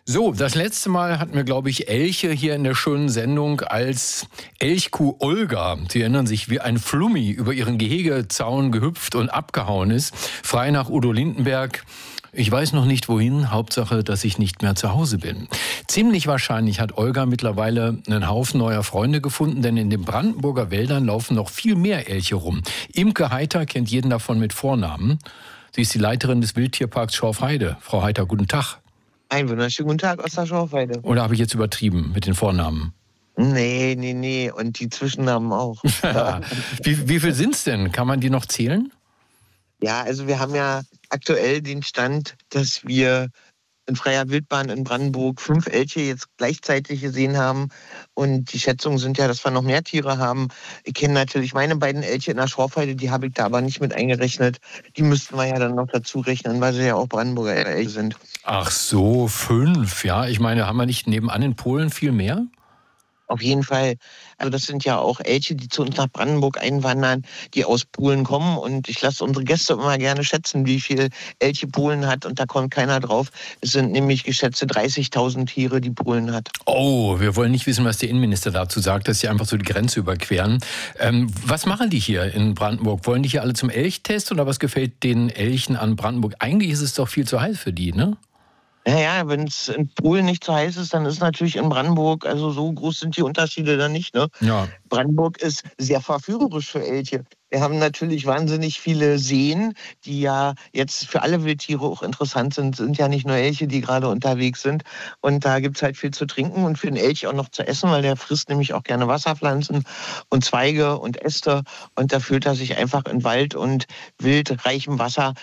So, das letzte Mal hatten wir, glaube ich, Elche hier in der schönen Sendung als Elchkuh Olga. Sie erinnern sich, wie ein Flummi über ihren Gehegezaun gehüpft und abgehauen ist. Frei nach Udo Lindenberg. Ich weiß noch nicht wohin, Hauptsache, dass ich nicht mehr zu Hause bin. Ziemlich wahrscheinlich hat Olga mittlerweile einen Haufen neuer Freunde gefunden, denn in den Brandenburger Wäldern laufen noch viel mehr Elche rum. Imke Heiter kennt jeden davon mit Vornamen. Sie ist die Leiterin des Wildtierparks Schorfheide. Frau Heiter, guten Tag. Einen wunderschönen guten Tag aus der Schorfheide. Oder habe ich jetzt übertrieben mit den Vornamen? Nee. Und die Zwischennamen auch. Wie viel sind es denn? Kann man die noch zählen? Ja, also wir haben ja aktuell den Stand, dass wir in freier Wildbahn in Brandenburg 5 Elche jetzt gleichzeitig gesehen haben. Und die Schätzungen sind ja, dass wir noch mehr Tiere haben. Ich kenne natürlich meine beiden Elche in der Schorfheide, die habe ich da aber nicht mit eingerechnet. Die müssten wir ja dann noch dazu rechnen, weil sie ja auch Brandenburger Elche sind. Ach so, 5, ja. Ich meine, haben wir nicht nebenan in Polen viel mehr? Auf jeden Fall. Also das sind ja auch Elche, die zu uns nach Brandenburg einwandern, die aus Polen kommen. Und ich lasse unsere Gäste immer gerne schätzen, wie viel Elche Polen hat. Und da kommt keiner drauf. Es sind nämlich geschätzte 30.000 Tiere, die Polen hat. Oh, wir wollen nicht wissen, was der Innenminister dazu sagt, dass sie einfach so die Grenze überqueren. Was machen die hier in Brandenburg? Wollen die hier alle zum Elchtest oder was gefällt den Elchen an Brandenburg? Eigentlich ist es doch viel zu heiß für die, ne? Naja, wenn es in Polen nicht so heiß ist, dann ist natürlich in Brandenburg, also so groß sind die Unterschiede dann nicht. Ne? Ja. Brandenburg ist sehr verführerisch für Elche. Wir haben natürlich wahnsinnig viele Seen, die ja jetzt für alle Wildtiere auch interessant sind. Sind ja nicht nur Elche, die gerade unterwegs sind. Und da gibt es halt viel zu trinken und für den Elch auch noch zu essen, weil der frisst nämlich auch gerne Wasserpflanzen und Zweige und Äste. Und da fühlt er sich einfach in Wald und wildreichem Wasser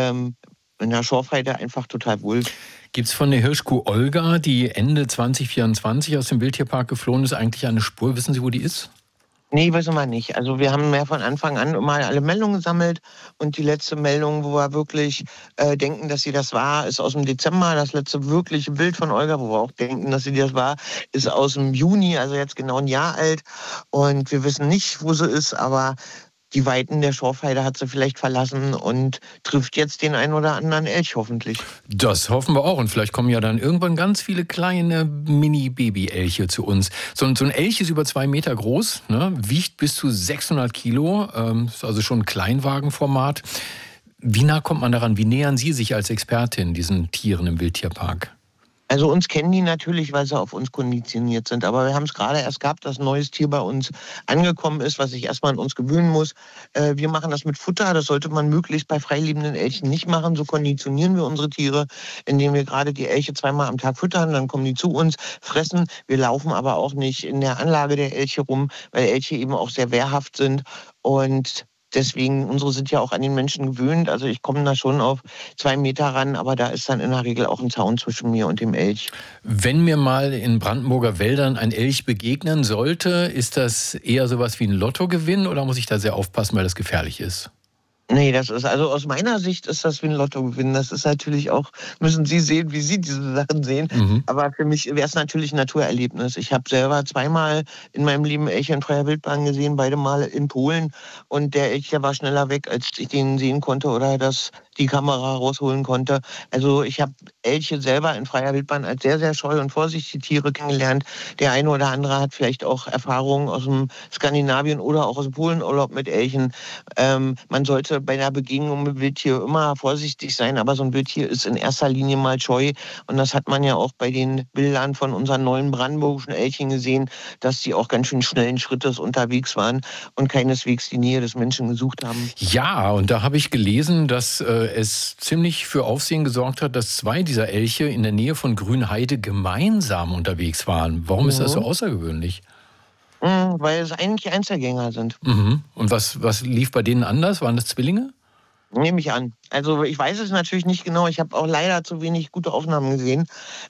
in der Schorfheide einfach total wohl. Gibt es von der Hirschkuh Olga, die Ende 2024 aus dem Wildtierpark geflohen ist, eigentlich eine Spur? Wissen Sie, wo die ist? Nee, wissen wir nicht. Also wir haben ja von Anfang an immer alle Meldungen gesammelt und die letzte Meldung, wo wir wirklich denken, dass sie das war, ist aus dem Dezember. Das letzte wirkliche Bild von Olga, wo wir auch denken, dass sie das war, ist aus dem Juni, also jetzt genau ein Jahr alt. Und wir wissen nicht, wo sie ist, aber die Weiten der Schorfheide hat sie vielleicht verlassen und trifft jetzt den einen oder anderen Elch hoffentlich. Das hoffen wir auch. Und vielleicht kommen ja dann irgendwann ganz viele kleine Mini-Baby-Elche zu uns. So ein Elch ist über 2 Meter groß, ne? Wiegt bis zu 600 Kilo, ist also schon ein Kleinwagenformat. Wie nah kommt man daran? Wie nähern Sie sich als Expertin diesen Tieren im Wildtierpark? Also uns kennen die natürlich, weil sie auf uns konditioniert sind. Aber wir haben es gerade erst gehabt, dass ein neues Tier bei uns angekommen ist, was sich erstmal an uns gewöhnen muss. Wir machen das mit Futter. Das sollte man möglichst bei freilebenden Elchen nicht machen. So konditionieren wir unsere Tiere, indem wir gerade die Elche 2-mal am Tag füttern. Dann kommen die zu uns, fressen. Wir laufen aber auch nicht in der Anlage der Elche rum, weil Elche eben auch sehr wehrhaft sind. Und deswegen, unsere sind ja auch an den Menschen gewöhnt. Also ich komme da schon auf 2 Meter ran, aber da ist dann in der Regel auch ein Zaun zwischen mir und dem Elch. Wenn mir mal in Brandenburger Wäldern ein Elch begegnen sollte, ist das eher sowas wie ein Lottogewinn oder muss ich da sehr aufpassen, weil das gefährlich ist? Nee, das ist, also aus meiner Sicht ist das wie ein Lottogewinn. Das ist natürlich auch, müssen Sie sehen, wie Sie diese Sachen sehen. Mhm. Aber für mich wäre es natürlich ein Naturerlebnis. Ich habe selber 2-mal in meinem Leben Elche in freier Wildbahn gesehen, beide Mal in Polen. Und der Elch, der war schneller weg, als ich den sehen konnte oder das die Kamera rausholen konnte. Also ich habe Elche selber in freier Wildbahn als sehr, sehr scheu und vorsichtige Tiere kennengelernt. Der eine oder andere hat vielleicht auch Erfahrungen aus dem Skandinavien oder auch aus dem Polenurlaub mit Elchen. Man sollte bei einer Begegnung mit Wildtier immer vorsichtig sein, aber so ein Wildtier ist in erster Linie mal scheu. Und das hat man ja auch bei den Bildern von unseren neuen brandenburgischen Elchen gesehen, dass die auch ganz schön schnellen Schrittes unterwegs waren und keineswegs die Nähe des Menschen gesucht haben. Ja, und da habe ich gelesen, dass es ziemlich für Aufsehen gesorgt hat, dass 2 dieser Elche in der Nähe von Grünheide gemeinsam unterwegs waren. Warum ist das so außergewöhnlich? Weil es eigentlich Einzelgänger sind. Mhm. Und was lief bei denen anders? Waren das Zwillinge? Nehme ich an. Also ich weiß es natürlich nicht genau. Ich habe auch leider zu wenig gute Aufnahmen gesehen.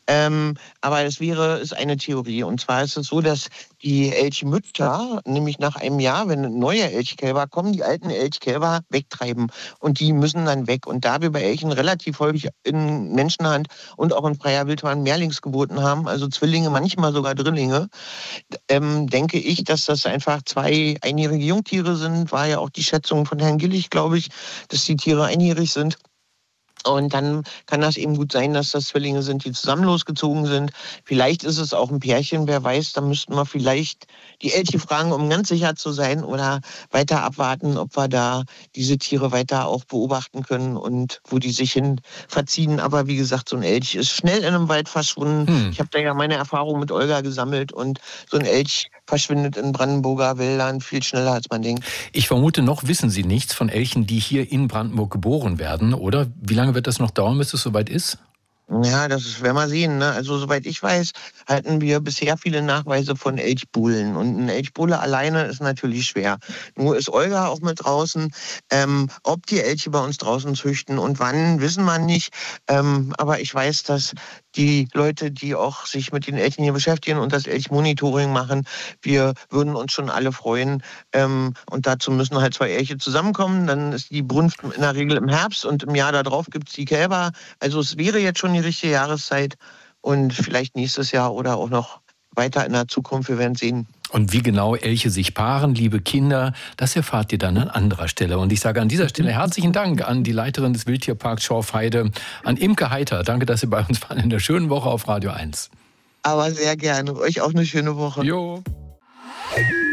Aber ist eine Theorie. Und zwar ist es so, dass die Elchmütter, nämlich nach einem Jahr, wenn neue Elchkälber kommen, die alten Elchkälber wegtreiben. Und die müssen dann weg. Und da wir bei Elchen relativ häufig in Menschenhand und auch in freier Wildbahn Mehrlingsgeburten haben, also Zwillinge, manchmal sogar Drillinge, denke ich, dass das einfach 2 einjährige Jungtiere sind. War ja auch die Schätzung von Herrn Gillig, glaube ich, dass die Tiere einjährig sind. Und dann kann das eben gut sein, dass das Zwillinge sind, die zusammen losgezogen sind. Vielleicht ist es auch ein Pärchen, wer weiß. Da müssten wir vielleicht die Elche fragen, um ganz sicher zu sein, oder weiter abwarten, ob wir da diese Tiere weiter auch beobachten können und wo die sich hin verziehen. Aber wie gesagt, so ein Elch ist schnell in einem Wald verschwunden. Ich habe da ja meine Erfahrung mit Olga gesammelt und so ein Elch verschwindet in Brandenburger Wäldern viel schneller, als man denkt. Ich vermute, noch wissen Sie nichts von Elchen, die hier in Brandenburg geboren werden, oder? Wie lange wird das noch dauern, bis es soweit ist? Ja, das werden wir sehen. Ne? Also soweit ich weiß, hatten wir bisher viele Nachweise von Elchbuhlen. Und ein Elchbuhle alleine ist natürlich schwer. Nur ist Olga auch mit draußen. Ob die Elche bei uns draußen züchten und wann, wissen wir nicht. Aber ich weiß, dass die Leute, die auch sich mit den Elchen hier beschäftigen und das Elchmonitoring machen, wir würden uns schon alle freuen. Und dazu müssen halt 2 Elche zusammenkommen. Dann ist die Brunft in der Regel im Herbst und im Jahr darauf gibt es die Kälber. Also es wäre jetzt schon die richtige Jahreszeit und vielleicht nächstes Jahr oder auch noch weiter in der Zukunft. Wir werden sehen. Und wie genau Elche sich paaren, liebe Kinder, das erfahrt ihr dann an anderer Stelle. Und ich sage an dieser Stelle herzlichen Dank an die Leiterin des Wildtierparks Schorfheide, an Imke Heiter. Danke, dass Sie bei uns waren in der schönen Woche auf Radio 1. Aber sehr gerne. Euch auch eine schöne Woche. Jo.